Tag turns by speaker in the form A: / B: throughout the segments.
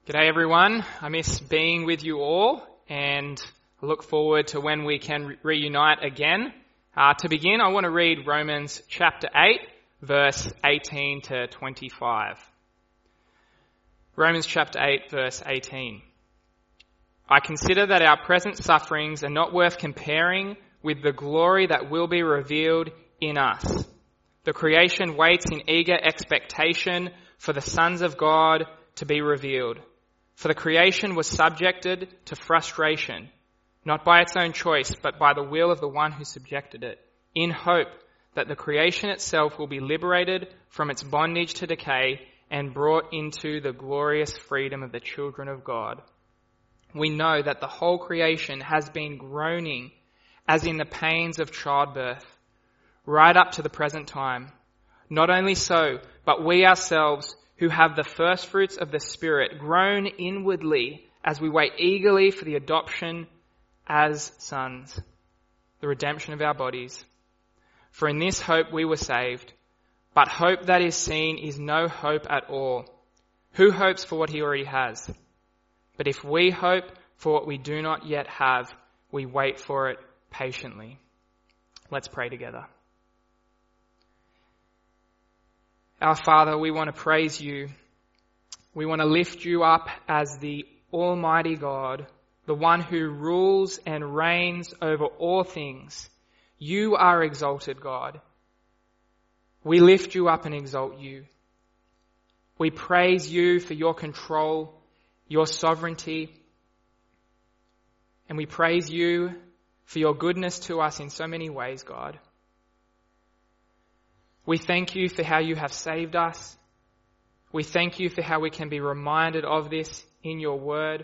A: G'day everyone. I miss being with you all and I look forward to when we can reunite again. To begin, I want to read Romans chapter 8, verse 18 to 25. Romans chapter 8, verse 18. I consider that our present sufferings are not worth comparing with the glory that will be revealed in us. The creation waits in eager expectation for the sons of God to be revealed. For the creation was subjected to frustration, not by its own choice, but by the will of the one who subjected it, in hope that the creation itself will be liberated from its bondage to decay and brought into the glorious freedom of the children of God. We know that the whole creation has been groaning as in the pains of childbirth, right up to the present time. Not only so, but we ourselves, who have the first fruits of the Spirit, groan inwardly as we wait eagerly for the adoption as sons, the redemption of our bodies. For in this hope we were saved. But hope that is seen is no hope at all. Who hopes for what he already has? But if we hope for what we do not yet have, we wait for it patiently. Let's pray together. Our Father, we want to praise you. We want to lift you up as the Almighty God, the one who rules and reigns over all things. You are exalted, God. We lift you up and exalt you. We praise you for your control, your sovereignty, and we praise you for your goodness to us in so many ways, God. We thank you for how you have saved us. We thank you for how we can be reminded of this in your word.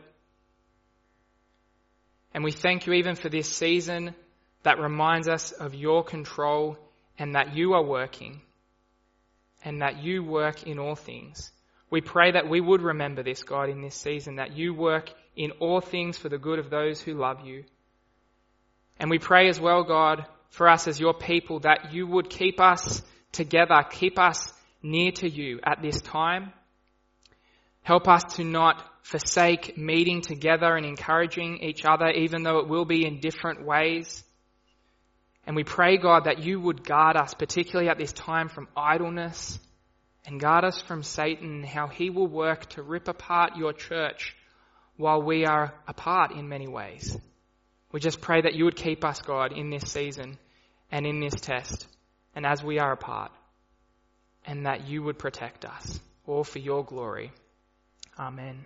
A: And we thank you even for this season that reminds us of your control and that you are working and that you work in all things. We pray that we would remember this, God, in this season, that you work in all things for the good of those who love you. And we pray as well, God, for us as your people, that you would keep us together, keep us near to you at this time. Help us to not forsake meeting together and encouraging each other, even though it will be in different ways. And we pray, God, that you would guard us, particularly at this time, from idleness, and guard us from Satan, how he will work to rip apart your church while we are apart in many ways. We just pray that you would keep us, God, in this season and in this test, and as we are apart, and that you would protect us, all for your glory. Amen.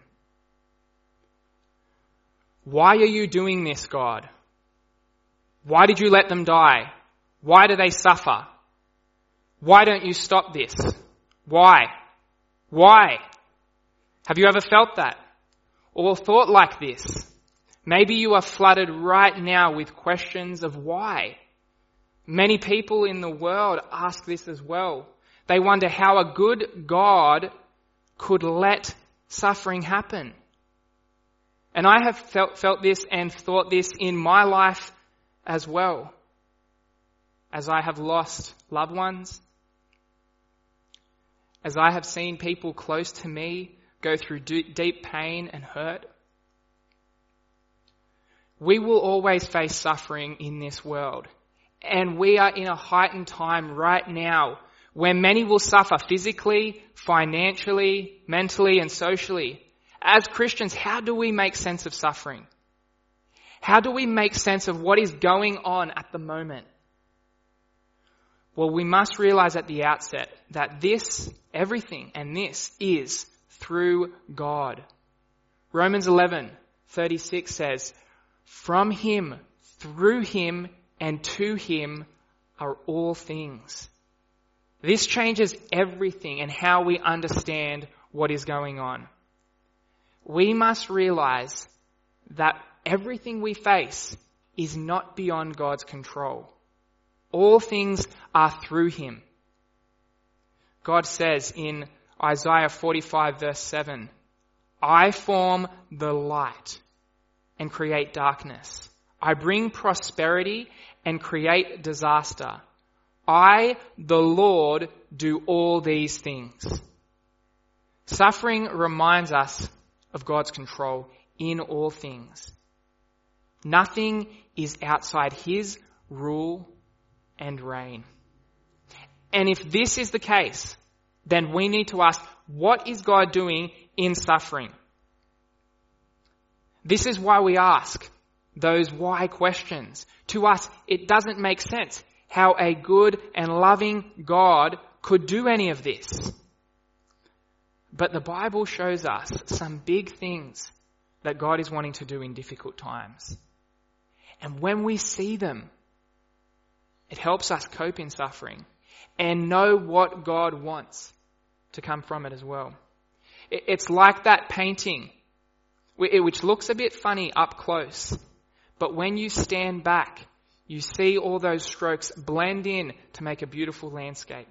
A: Why are you doing this, God? Why did you let them die? Why do they suffer? Why don't you stop this? Why? Why? Have you ever felt that? Or thought like this? Maybe you are flooded right now with questions of why. Many people in the world ask this as well. They wonder how a good God could let suffering happen. And I have felt this and thought this in my life as well, as I have lost loved ones, as I have seen people close to me go through deep pain and hurt. We will always face suffering in this world. And we are in a heightened time right now where many will suffer physically, financially, mentally, and socially. As Christians, how do we make sense of suffering? How do we make sense of what is going on at the moment? Well, we must realize at the outset that this, everything, and this is through God. Romans 11:36 says, "From him, through him, and to him are all things." This changes everything and how we understand what is going on. We must realize that everything we face is not beyond God's control. All things are through him. God says in Isaiah 45 verse 7, "I form the light and create darkness. I bring prosperity and create disaster. I, the Lord, do all these things." Suffering reminds us of God's control in all things. Nothing is outside his rule and reign. And if this is the case, then we need to ask, what is God doing in suffering? This is why we ask those why questions. To us, it doesn't make sense how a good and loving God could do any of this. But the Bible shows us some big things that God is wanting to do in difficult times. And when we see them, it helps us cope in suffering and know what God wants to come from it as well. It's like that painting, which looks a bit funny up close, but when you stand back, you see all those strokes blend in to make a beautiful landscape.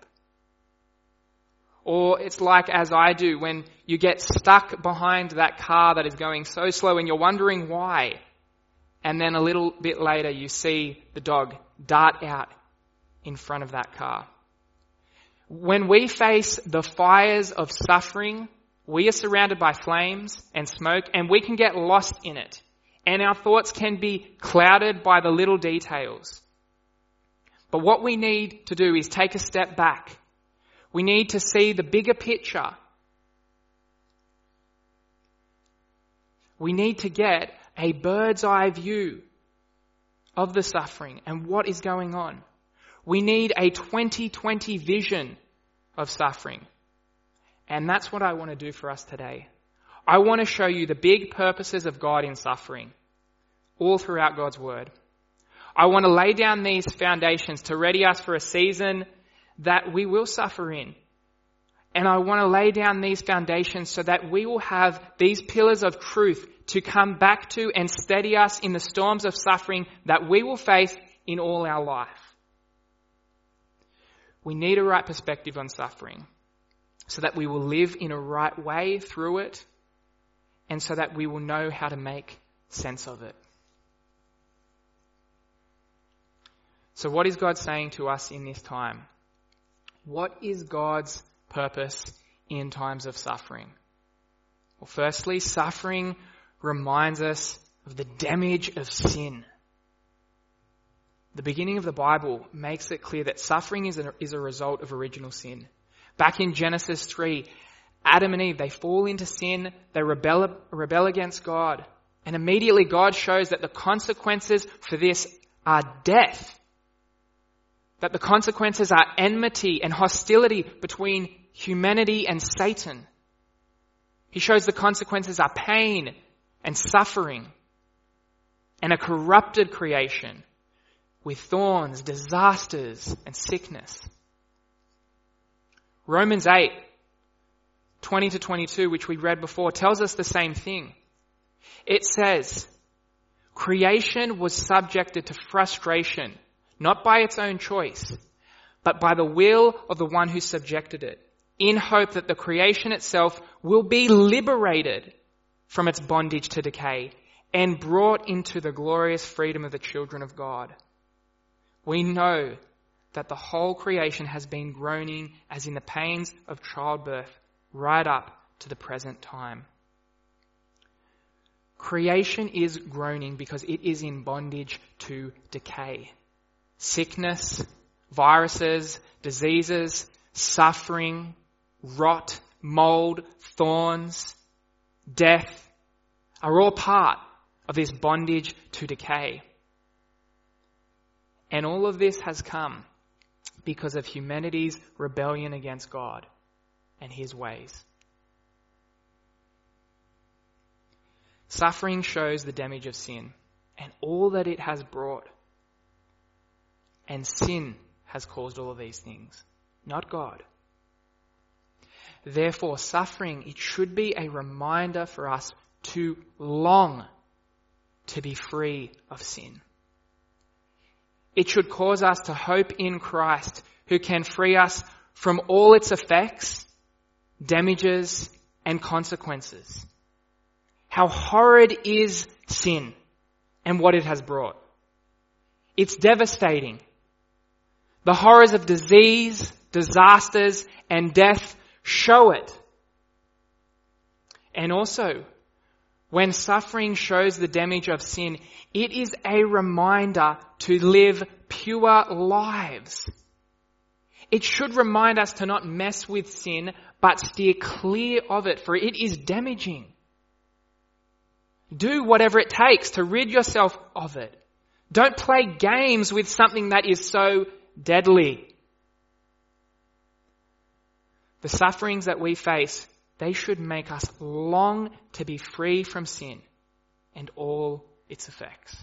A: Or it's like, as I do, when you get stuck behind that car that is going so slow and you're wondering why. And then a little bit later you see the dog dart out in front of that car. When we face the fires of suffering, we are surrounded by flames and smoke, and we can get lost in it. And our thoughts can be clouded by the little details. But what we need to do is take a step back. We need to see the bigger picture. We need to get a bird's eye view of the suffering and what is going on. We need a 2020 vision of suffering. And that's what I want to do for us today. I want to show you the big purposes of God in suffering, all throughout God's Word. I want to lay down these foundations to ready us for a season that we will suffer in. And I want to lay down these foundations so that we will have these pillars of truth to come back to and steady us in the storms of suffering that we will face in all our life. We need a right perspective on suffering so that we will live in a right way through it, and so that we will know how to make sense of it. So what is God saying to us in this time? What is God's purpose in times of suffering? Well, firstly, suffering reminds us of the damage of sin. The beginning of the Bible makes it clear that suffering is a result of original sin. Back in Genesis 3, Adam and Eve, they fall into sin, they rebel against God. And immediately God shows that the consequences for this are death. That the consequences are enmity and hostility between humanity and Satan. He shows the consequences are pain and suffering and a corrupted creation with thorns, disasters, and sickness. Romans 8, 20 to 22, which we read before, tells us the same thing. It says, creation was subjected to frustration, not by its own choice, but by the will of the one who subjected it, in hope that the creation itself will be liberated from its bondage to decay and brought into the glorious freedom of the children of God. We know that the whole creation has been groaning as in the pains of childbirth right up to the present time. Creation is groaning because it is in bondage to decay. Sickness, viruses, diseases, suffering, rot, mold, thorns, death are all part of this bondage to decay. And all of this has come because of humanity's rebellion against God and his ways. Suffering shows the damage of sin and all that it has brought. And sin has caused all of these things, not God. Therefore, suffering, it should be a reminder for us to long to be free of sin. It should cause us to hope in Christ, who can free us from all its effects, damages, and consequences. How horrid is sin and what it has brought. It's devastating. The horrors of disease, disasters, and death show it. And also, when suffering shows the damage of sin, it is a reminder to live pure lives. It should remind us to not mess with sin, but steer clear of it, for it is damaging. Do whatever it takes to rid yourself of it. Don't play games with something that is so deadly. The sufferings that we face, they should make us long to be free from sin and all its effects.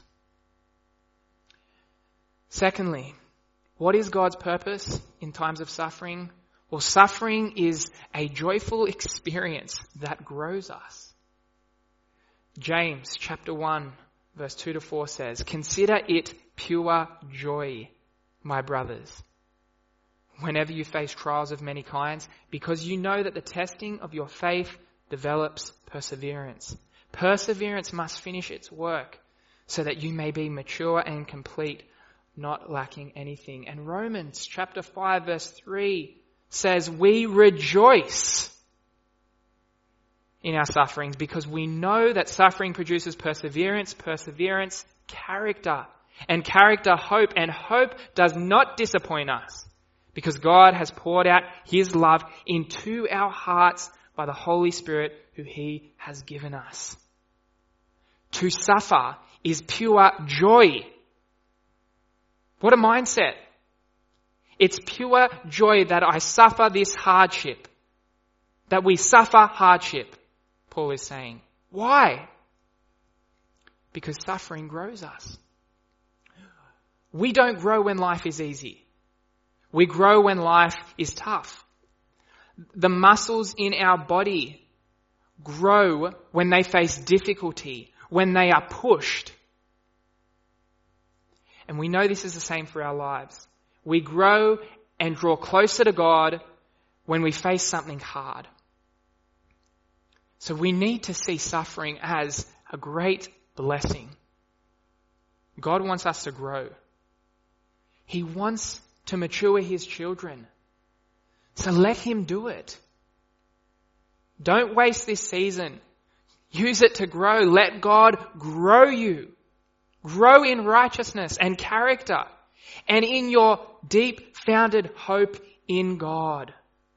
A: Secondly, what is God's purpose in times of suffering? Well, suffering is a joyful experience that grows us. James chapter 1 verse 2-4 says, "Consider it pure joy, my brothers, whenever you face trials of many kinds, because you know that the testing of your faith develops perseverance. Perseverance must finish its work so that you may be mature and complete, not lacking anything." And Romans chapter 5 verse 3 says, "We rejoice in our sufferings because we know that suffering produces perseverance, perseverance, character, and character, hope, and hope does not disappoint us because God has poured out his love into our hearts by the Holy Spirit who he has given us." To suffer is pure joy. What a mindset. It's pure joy that I suffer this hardship, that we suffer hardship, Paul is saying. Why? Because suffering grows us. We don't grow when life is easy. We grow when life is tough. The muscles in our body grow when they face difficulty, when they are pushed. And we know this is the same for our lives. We grow and draw closer to God when we face something hard. So we need to see suffering as a great blessing. God wants us to grow. He wants to mature his children. So let him do it. Don't waste this season. Use it to grow. Let God grow you. Grow in righteousness and character and in your deep-founded hope in God.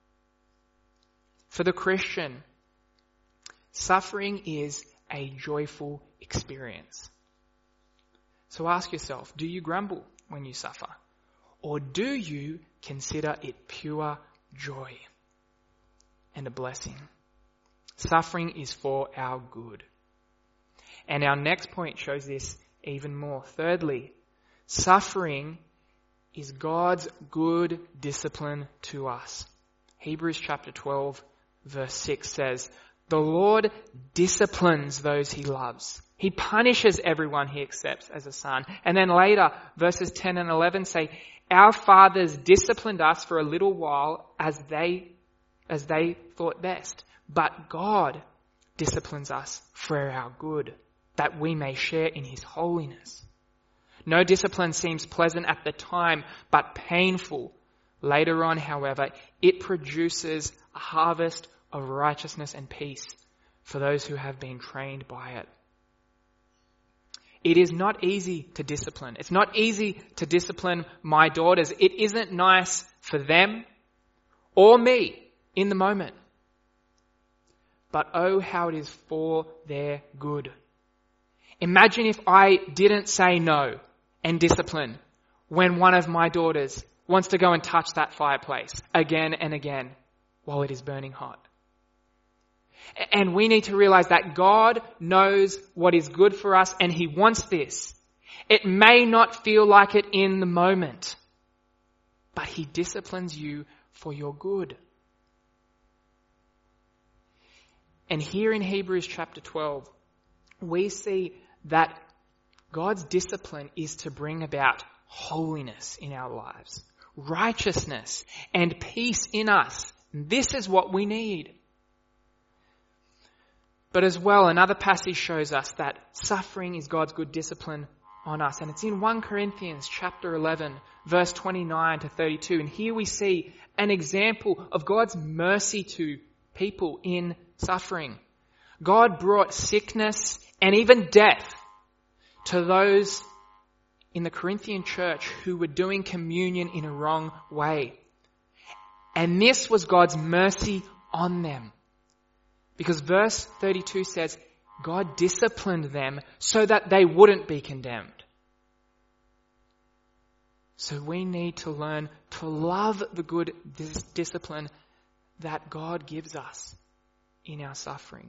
A: For the Christian, suffering is a joyful experience. So ask yourself, do you grumble when you suffer? Or do you consider it pure joy and a blessing? Suffering is for our good. And our next point shows this even more. Thirdly, suffering is God's good discipline to us. Hebrews chapter 12 verse 6 says, "The Lord disciplines those he loves. He punishes everyone he accepts as a son." And then later, verses 10 and 11 say, "Our fathers disciplined us for a little while as they thought best. But God disciplines us for our good, that we may share in his holiness. No discipline seems pleasant at the time, but painful. Later on, however, it produces a harvest of righteousness and peace for those who have been trained by it." It is not easy to discipline. It's not easy to discipline my daughters. It isn't nice for them or me in the moment. But oh, how it is for their good. Imagine if I didn't say no and discipline when one of my daughters wants to go and touch that fireplace again and again while it is burning hot. And we need to realize that God knows what is good for us and he wants this. It may not feel like it in the moment, but he disciplines you for your good. And here in Hebrews chapter 12, we see that God's discipline is to bring about holiness in our lives, righteousness and peace in us. This is what we need. But as well, another passage shows us that suffering is God's good discipline on us. And it's in 1 Corinthians chapter 11, verse 29 to 32. And here we see an example of God's mercy to people in suffering. God brought sickness and even death to those in the Corinthian church who were doing communion in a wrong way. And this was God's mercy on them. Because verse 32 says, God disciplined them so that they wouldn't be condemned. So we need to learn to love the good discipline that God gives us in our suffering.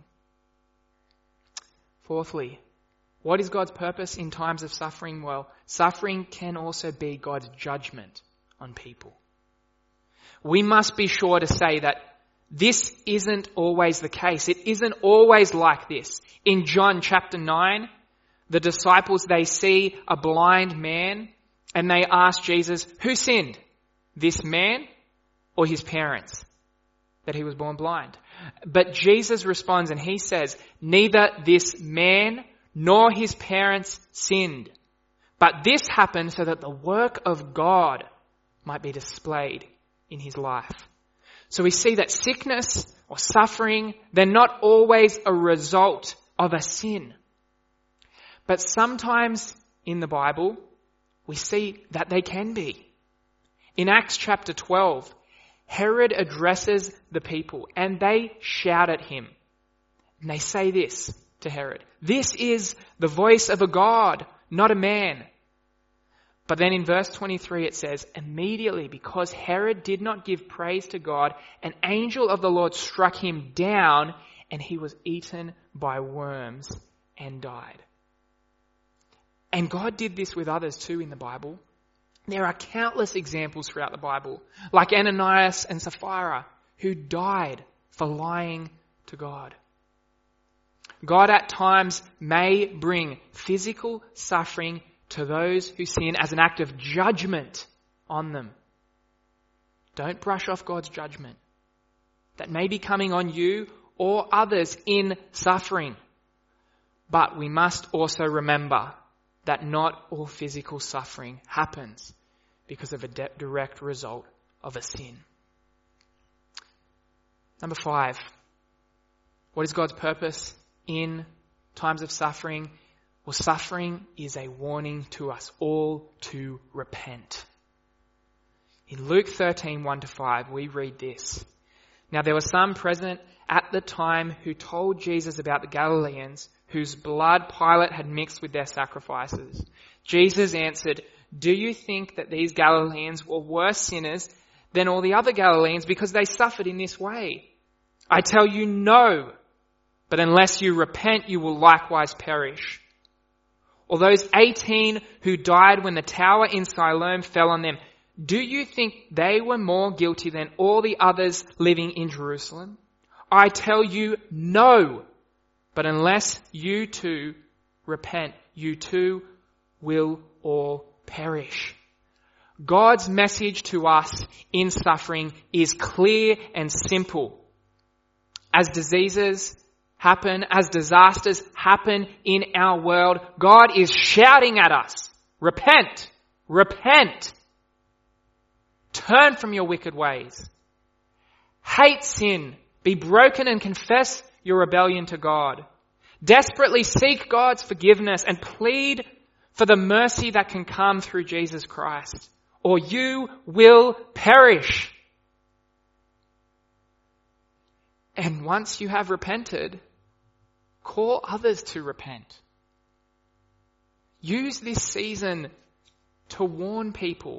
A: Fourthly, what is God's purpose in times of suffering? Well, suffering can also be God's judgment on people. We must be sure to say that this isn't always the case. It isn't always like this. In John chapter 9, the disciples, they see a blind man and they ask Jesus, who sinned? This man or his parents? That he was born blind. But Jesus responds and he says, neither this man nor his parents sinned. But this happened so that the work of God might be displayed in his life. So we see that sickness or suffering, they're not always a result of a sin. But sometimes in the Bible, we see that they can be. In Acts chapter 12, Herod addresses the people and they shout at him. And they say this to Herod, this is the voice of a God, not a man. But then in verse 23 it says, immediately because Herod did not give praise to God, an angel of the Lord struck him down and he was eaten by worms and died. And God did this with others too in the Bible. There are countless examples throughout the Bible, like Ananias and Sapphira, who died for lying to God. God at times may bring physical suffering to those who sin as an act of judgment on them. Don't brush off God's judgment that may be coming on you or others in suffering. But we must also remember that not all physical suffering happens because of a direct result of a sin. Number 5, what is God's purpose in times of suffering? Well, suffering is a warning to us all to repent. In Luke 13, 1-5, we read this. Now there were some present at the time who told Jesus about the Galileans whose blood Pilate had mixed with their sacrifices. Jesus answered, do you think that these Galileans were worse sinners than all the other Galileans because they suffered in this way? I tell you no, but unless you repent, you will likewise perish. Or those 18 who died when the tower in Siloam fell on them, do you think they were more guilty than all the others living in Jerusalem? I tell you no, but unless you too repent, you too will all perish. God's message to us in suffering is clear and simple. As diseases happen, as disasters happen in our world, God is shouting at us, repent, repent. Turn from your wicked ways. Hate sin. Be broken and confess your rebellion to God. Desperately seek God's forgiveness and plead for the mercy that can come through Jesus Christ, or you will perish. And once you have repented, call others to repent. Use this season to warn people.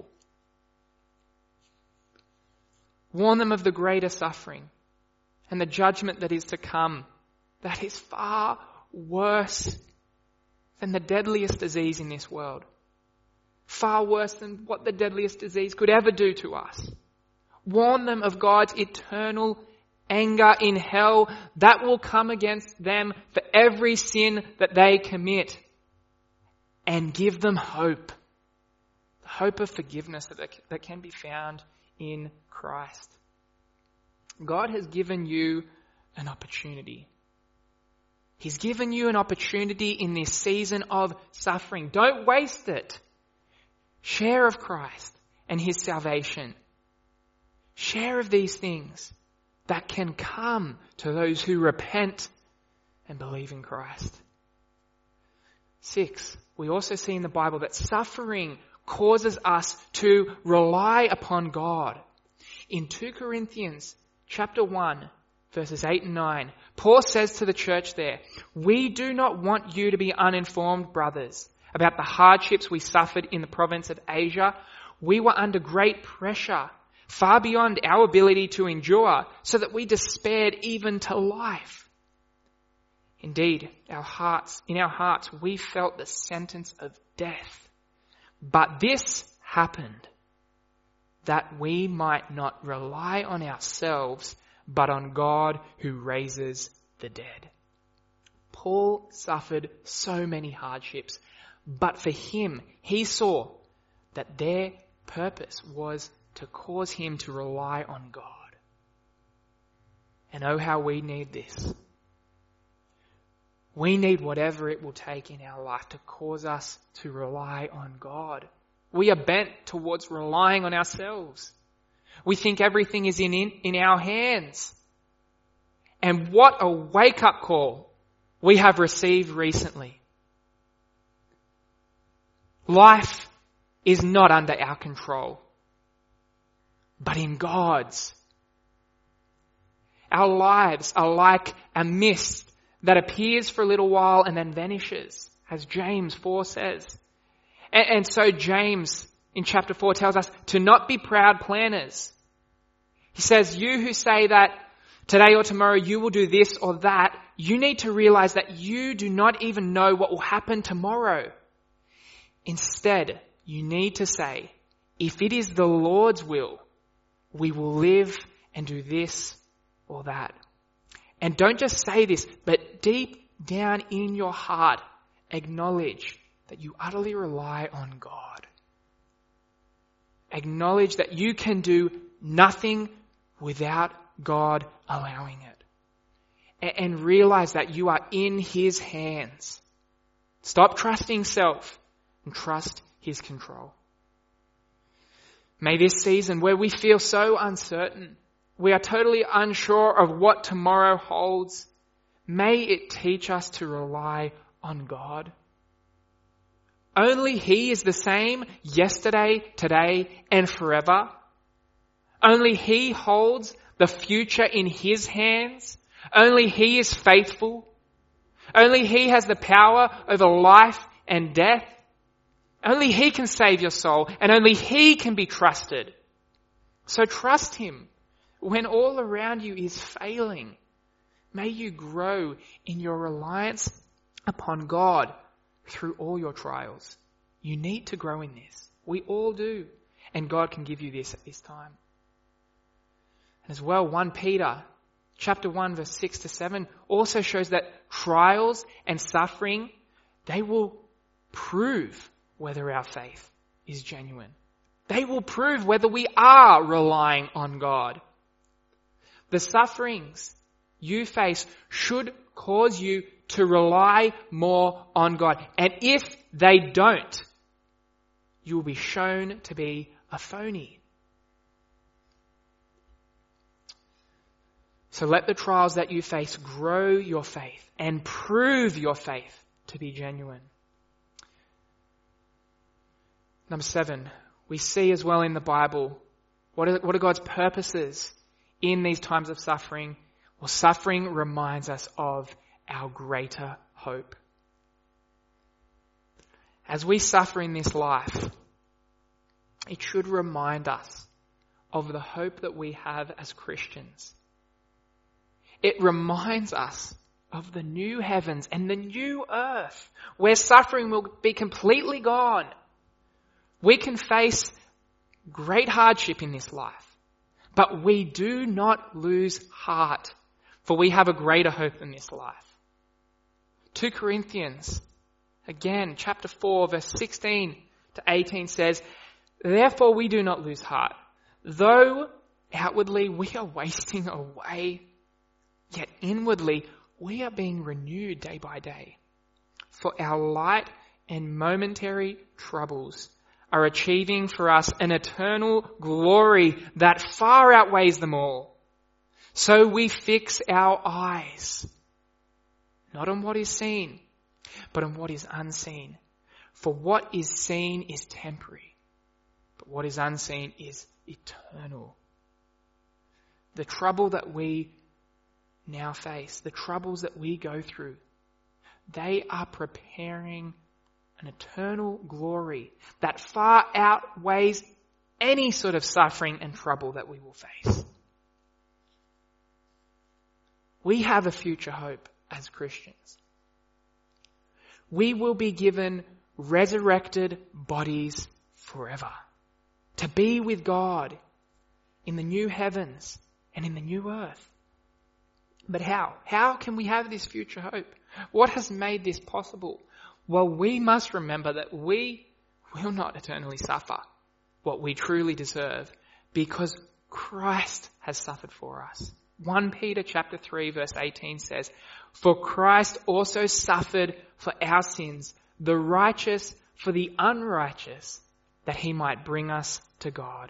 A: Warn them of the greater suffering and the judgment that is to come, that is far worse than the deadliest disease in this world. Far worse than what the deadliest disease could ever do to us. Warn them of God's eternal anger in hell that will come against them for every sin that they commit. And give them hope. The hope of forgiveness that can be found in Christ. God has given you an opportunity. He's given you an opportunity in this season of suffering. Don't waste it. Share of Christ and his salvation. Share of these things that can come to those who repent and believe in Christ. 6, we also see in the Bible that suffering causes us to rely upon God. In 2 Corinthians chapter 1, verses 8 and 9, Paul says to the church there, "We do not want you to be uninformed, brothers, about the hardships we suffered in the province of Asia. We were under great pressure, far beyond our ability to endure, so that we despaired even to life. Indeed, in our hearts, we felt the sentence of death. But this happened that we might not rely on ourselves, but on God who raises the dead." Paul suffered so many hardships, but for him, he saw that their purpose was to cause him to rely on God. And oh, how we need this. We need whatever it will take in our life to cause us to rely on God. We are bent towards relying on ourselves. We think everything is in our hands. And what a wake-up call we have received recently. Life is not under our control, but in God's. Our lives are like a mist that appears for a little while and then vanishes, as James 4 says. And so James in chapter 4 tells us to not be proud planners. He says, you who say that today or tomorrow you will do this or that, you need to realize that you do not even know what will happen tomorrow. Instead, you need to say, if it is the Lord's will, we will live and do this or that. And don't just say this, but deep down in your heart, acknowledge that you utterly rely on God. Acknowledge that you can do nothing without God allowing it. And realize that you are in His hands. Stop trusting self and trust His control. May this season where we feel so uncertain, we are totally unsure of what tomorrow holds, may it teach us to rely on God. Only He is the same yesterday, today, and forever. Only He holds the future in His hands. Only He is faithful. Only He has the power over life and death. Only He can save your soul, and only He can be trusted. So trust Him when all around you is failing. May you grow in your reliance upon God through all your trials. You need to grow in this. We all do. And God can give you this at this time. And as well, 1 Peter chapter 1 verse 6 to 7 also shows that trials and suffering, they will prove whether our faith is genuine. They will prove whether we are relying on God. The sufferings you face should cause you to rely more on God. And if they don't, you will be shown to be a phony. So let the trials that you face grow your faith and prove your faith to be genuine. Number 7, we see as well in the Bible, what are God's purposes in these times of suffering? Well, suffering reminds us of our greater hope. As we suffer in this life, it should remind us of the hope that we have as Christians. It reminds us of the new heavens and the new earth where suffering will be completely gone. We can face great hardship in this life, but we do not lose heart, for we have a greater hope in this life. 2 Corinthians, again, chapter 4, verse 16 to 18 says, therefore we do not lose heart. Though outwardly we are wasting away, yet inwardly we are being renewed day by day. For our light and momentary troubles are achieving for us an eternal glory that far outweighs them all. So we fix our eyes not on what is seen, but on what is unseen. For what is seen is temporary, but what is unseen is eternal. The trouble that we now face, the troubles that we go through, they are preparing an eternal glory that far outweighs any sort of suffering and trouble that we will face. We have a future hope as Christians. We will be given resurrected bodies forever to be with God in the new heavens and in the new earth. But how? How can we have this future hope? What has made this possible? Well, we must remember that we will not eternally suffer what we truly deserve because Christ has suffered for us. 1 Peter chapter 3 verse 18 says, "For Christ also suffered for our sins, the righteous for the unrighteous, that he might bring us to God."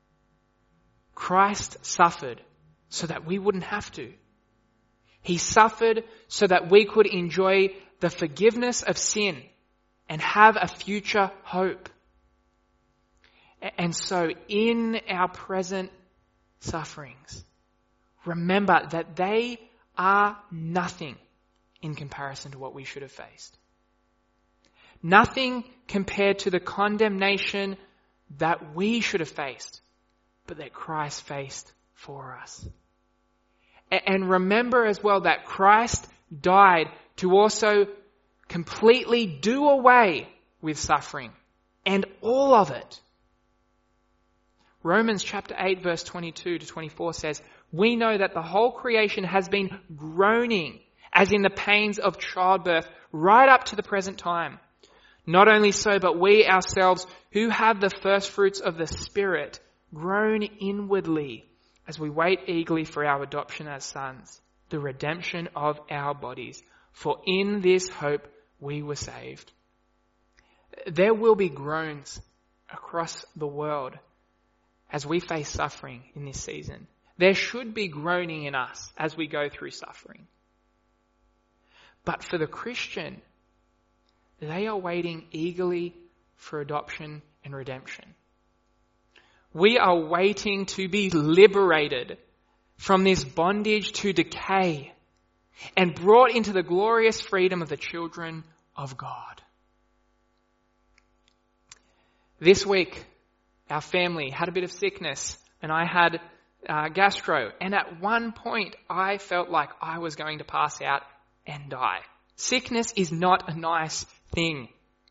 A: Christ suffered so that we wouldn't have to. He suffered so that we could enjoy the forgiveness of sin and have a future hope. And so in our present sufferings, remember that they are nothing in comparison to what we should have faced. Nothing compared to the condemnation that we should have faced, but that Christ faced for us. And remember as well that Christ died to also completely do away with suffering and all of it. Romans chapter 8 verse 22 to 24 says, "We know that the whole creation has been groaning as in the pains of childbirth right up to the present time. Not only so, but we ourselves who have the first fruits of the Spirit groan inwardly as we wait eagerly for our adoption as sons, the redemption of our bodies. For in this hope we were saved." There will be groans across the world as we face suffering in this season. There should be groaning in us as we go through suffering. But for the Christian, they are waiting eagerly for adoption and redemption. We are waiting to be liberated from this bondage to decay and brought into the glorious freedom of the children of God. This week, our family had a bit of sickness and I had gastro. And at one point, I felt like I was going to pass out and die. Sickness is not a nice thing.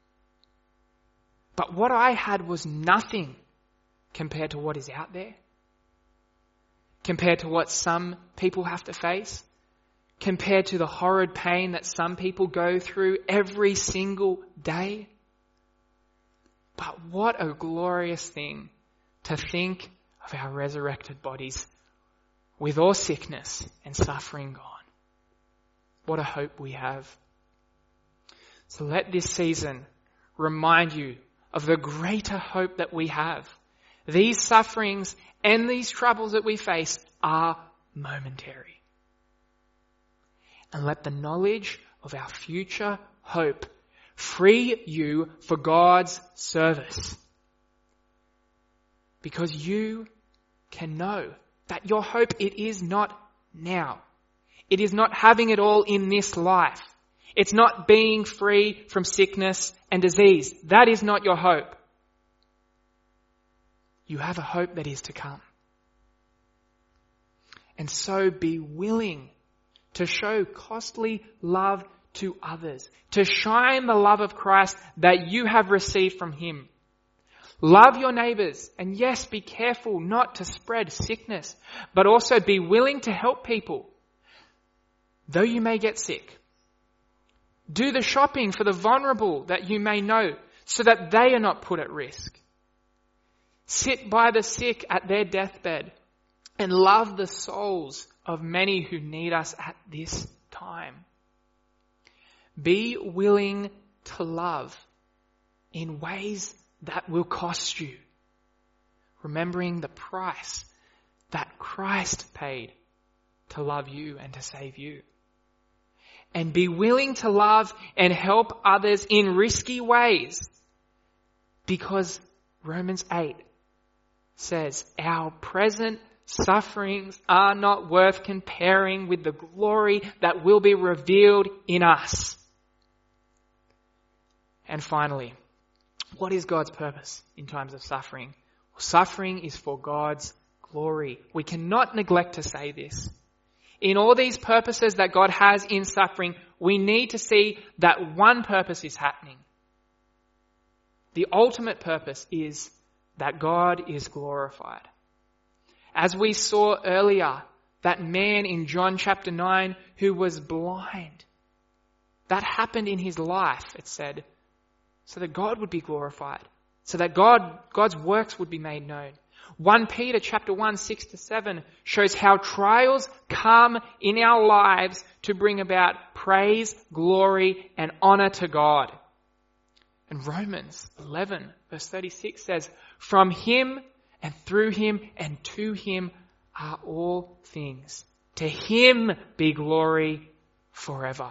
A: But what I had was nothing compared to what is out there, compared to what some people have to face, compared to the horrid pain that some people go through every single day. But what a glorious thing to think of our resurrected bodies with all sickness and suffering gone. What a hope we have. So let this season remind you of the greater hope that we have. These sufferings and these troubles that we face are momentary. And let the knowledge of our future hope free you for God's service. Because you can know that your hope, it is not now. It is not having it all in this life. It's not being free from sickness and disease. That is not your hope. You have a hope that is to come. And so be willing to show costly love to others, to shine the love of Christ that you have received from Him. Love your neighbours, and yes, be careful not to spread sickness, but also be willing to help people, though you may get sick. Do the shopping for the vulnerable that you may know, so that they are not put at risk. Sit by the sick at their deathbed, and love the souls of many who need us at this time. Be willing to love in ways that will cost you, remembering the price that Christ paid to love you and to save you. and be willing to love and help others in risky ways. Because Romans 8 says our present sufferings are not worth comparing with the glory that will be revealed in us. And finally, what is God's purpose in times of suffering? Well, suffering is for God's glory. We cannot neglect to say this. In all these purposes that God has in suffering, we need to see that one purpose is happening. The ultimate purpose is that God is glorified. As we saw earlier, that man in John chapter 9 who was blind, that happened in his life, it said, so that God would be glorified, so that God's works would be made known. 1 Peter chapter 1, 6-7 shows how trials come in our lives to bring about praise, glory, and honor to God. And Romans 11 verse 36 says, from him and through him and to him are all things. To him be glory forever.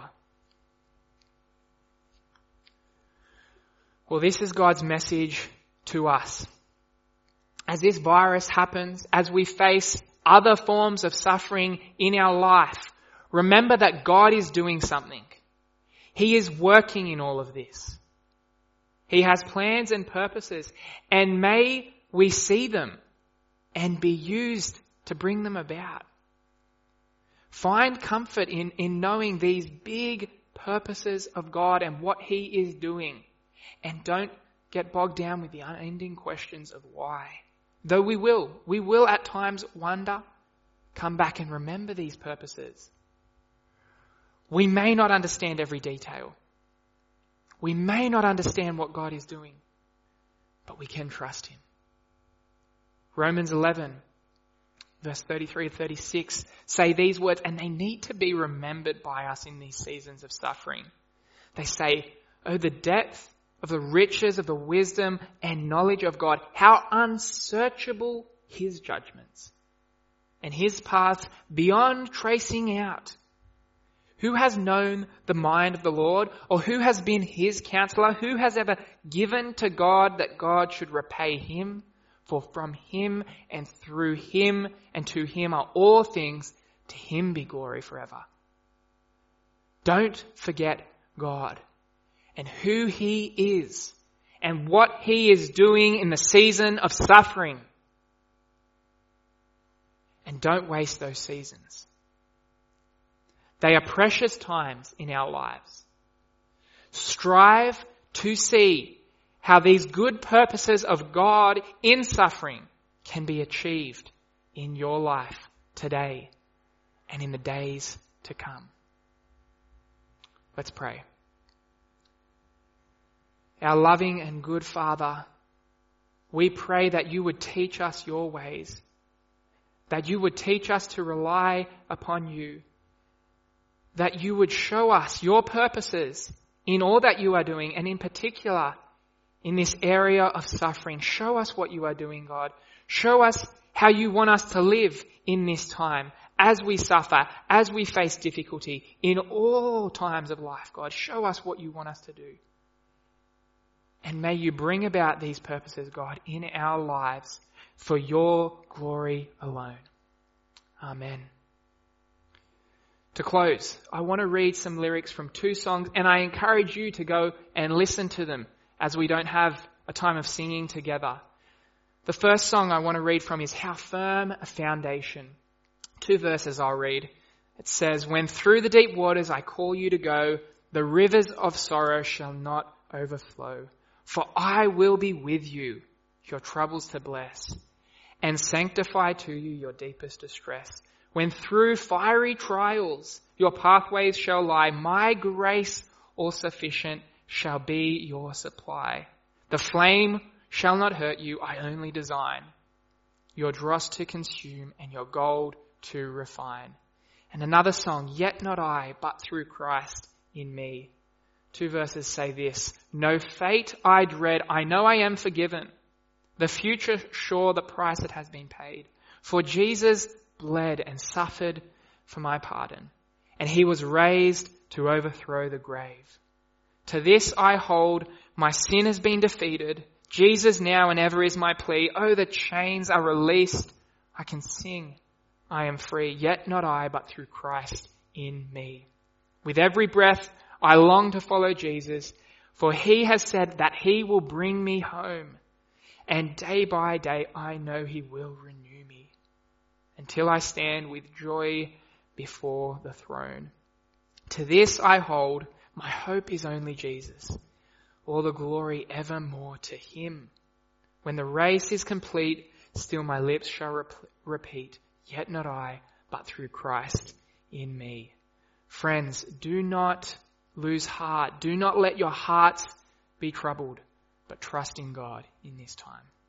A: Well, this is God's message to us. As this virus happens, as we face other forms of suffering in our life, remember that God is doing something. He is working in all of this. He has plans and purposes, and may we see them and be used to bring them about. Find comfort in knowing these big purposes of God and what He is doing. And don't get bogged down with the unending questions of why. Though we will at times wonder, come back and remember these purposes. We may not understand every detail. We may not understand what God is doing, but we can trust Him. Romans 11, verse 33-36 say these words, and they need to be remembered by us in these seasons of suffering. They say, oh, the depth of the riches of the wisdom and knowledge of God, how unsearchable His judgments and His paths beyond tracing out. Who has known the mind of the Lord, or who has been His counselor? Who has ever given to God that God should repay him? For from Him and through Him and to Him are all things. To Him be glory forever. Don't forget God and who He is and what He is doing in the season of suffering. And don't waste those seasons. They are precious times in our lives. Strive to see how these good purposes of God in suffering can be achieved in your life today and in the days to come. Let's pray. Our loving and good Father, we pray that You would teach us Your ways, that You would teach us to rely upon You, that You would show us Your purposes in all that You are doing, and in particular in this area of suffering. Show us what You are doing, God. Show us how You want us to live in this time as we suffer, as we face difficulty in all times of life, God. Show us what You want us to do. And may You bring about these purposes, God, in our lives for Your glory alone. Amen. To close, I want to read some lyrics from two songs, and I encourage you to go and listen to them as we don't have a time of singing together. The first song I want to read from is How Firm a Foundation. 2 verses I'll read. It says, when through the deep waters I call you to go, the rivers of sorrow shall not overflow. For I will be with you, your troubles to bless, and sanctify to you your deepest distress. When through fiery trials your pathways shall lie, my grace all sufficient shall be your supply. The flame shall not hurt you, I only design your dross to consume and your gold to refine. And another song, yet not I, but through Christ in me. 2 verses say this, no fate I dread, I know I am forgiven. The future sure the price that has been paid. For Jesus bled and suffered for my pardon. And He was raised to overthrow the grave. To this I hold, my sin has been defeated. Jesus now and ever is my plea. Oh, the chains are released. I can sing. I am free, yet not I, but through Christ in me. With every breath, I long to follow Jesus, for he has said that he will bring me home. And day by day, I know he will renew me until I stand with joy before the throne. To this I hold, my hope is only Jesus. All the glory evermore to him. When the race is complete, still my lips shall repeat, yet not I, but through Christ in me. Friends, do not lose heart. Do not let your hearts be troubled, but trust in God in this time.